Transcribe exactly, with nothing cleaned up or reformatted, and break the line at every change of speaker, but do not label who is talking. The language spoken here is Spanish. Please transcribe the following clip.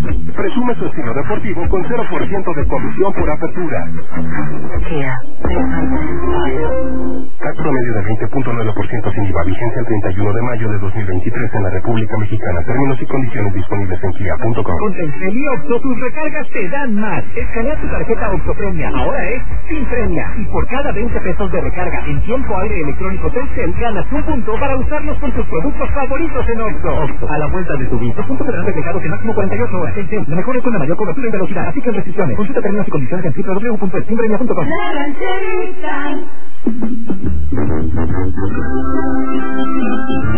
Presume su estilo deportivo con cero por ciento de comisión por apertura.
Kia.
C A C promedio de veinte punto nueve por ciento sin I V A, vigencia el treinta y uno de mayo de dos mil veintitrés en la República Mexicana. Términos y condiciones disponibles en kia punto com.
Con Telcel y Oxxo tus recargas te dan más. Escanea tu tarjeta Oxxo Premia. Ahora es sin premia. Y por cada veinte pesos de recarga en tiempo aire electrónico Telcel, ganas un punto para usarlos con tus productos favoritos en Oxxo. Oxxo, a la vuelta de tu vida. Los puntos serán reflejados en máximo cuarenta y ocho horas. Telcel, lo mejor es con la mayor cobertura y velocidad. Así que restricciones. Consulta términos y condiciones en doble u doble u doble u punto eximpremia punto com.